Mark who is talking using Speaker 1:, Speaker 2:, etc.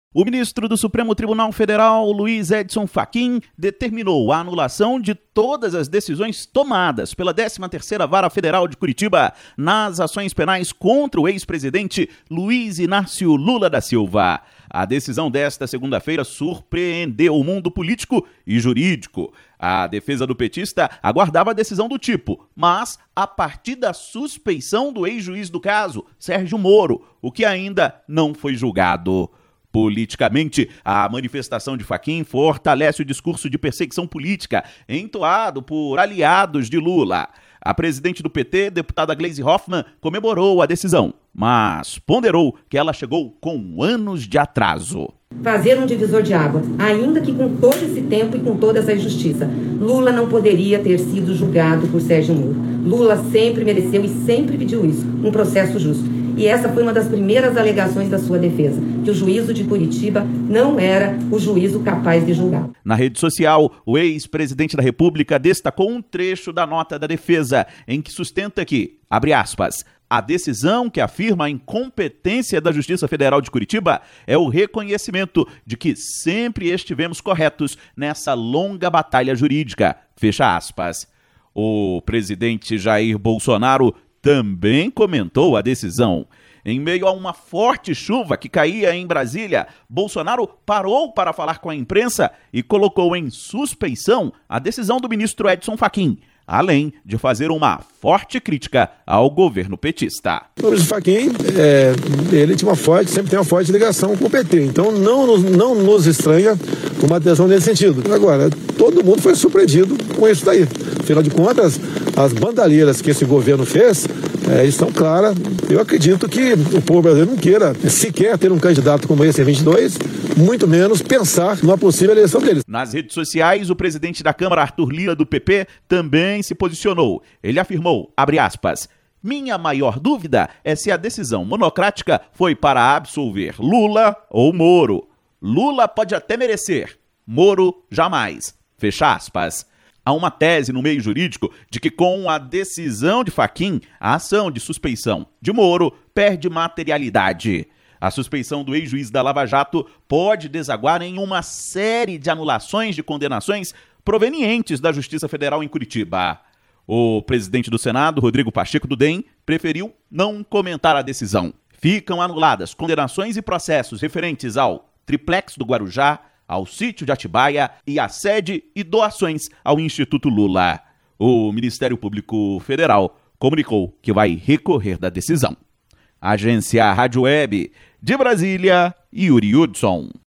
Speaker 1: O ministro do Supremo Tribunal Federal, Luiz Edson Fachin, determinou a anulação de todas as decisões tomadas pela 13ª Vara Federal de Curitiba nas ações penais contra o ex-presidente Luiz Inácio Lula da Silva. A decisão desta segunda-feira surpreendeu o mundo político e jurídico. A defesa do petista aguardava a decisão do tipo, mas a partir da suspeição do ex-juiz do caso, Sérgio Moro, o que ainda não foi julgado. Politicamente, a manifestação de Fachin fortalece o discurso de perseguição política entoado por aliados de Lula. A presidente do PT, deputada Gleisi Hoffmann, comemorou a decisão, mas ponderou que ela chegou com anos de atraso.
Speaker 2: Fazer um divisor de água, ainda que com todo esse tempo e com toda essa injustiça. Lula não poderia ter sido julgado por Sérgio Moro. Lula sempre mereceu e sempre pediu isso, um processo justo. E essa foi uma das primeiras alegações da sua defesa, que o juízo de Curitiba não era o juízo capaz de julgar.
Speaker 1: Na rede social, o ex-presidente da República destacou um trecho da nota da defesa, em que sustenta que, abre aspas, a decisão que afirma a incompetência da Justiça Federal de Curitiba é o reconhecimento de que sempre estivemos corretos nessa longa batalha jurídica, fecha aspas. O presidente Jair Bolsonaro também comentou a decisão. Em meio a uma forte chuva que caía em Brasília, Bolsonaro parou para falar com a imprensa e colocou em suspeição a decisão do ministro Edson Fachin, além de fazer uma forte crítica ao governo petista.
Speaker 3: O ministro Fachin, ele sempre tem uma forte ligação com o PT, então não nos estranha uma adesão nesse sentido. Agora, todo mundo foi surpreendido com isso daí. Afinal de contas, as bandalheiras que esse governo fez estão claras. Eu acredito que o povo brasileiro não queira sequer ter um candidato como esse em 22, muito menos pensar numa possível eleição deles.
Speaker 1: Nas redes sociais, o presidente da Câmara, Arthur Lira, do PP, também se posicionou. Ele afirmou, abre aspas, minha maior dúvida é se a decisão monocrática foi para absolver Lula ou Moro. Lula pode até merecer, Moro jamais, fecha aspas. Há uma tese no meio jurídico de que com a decisão de Fachin, a ação de suspeição de Moro perde materialidade. A suspeição do ex-juiz da Lava Jato pode desaguar em uma série de anulações de condenações provenientes da Justiça Federal em Curitiba. O presidente do Senado, Rodrigo Pacheco, do DEM, preferiu não comentar a decisão. Ficam anuladas condenações e processos referentes ao triplex do Guarujá, ao sítio de Atibaia e à sede e doações ao Instituto Lula. O Ministério Público Federal comunicou que vai recorrer da decisão. Agência Rádio Web de Brasília, Yuri Hudson.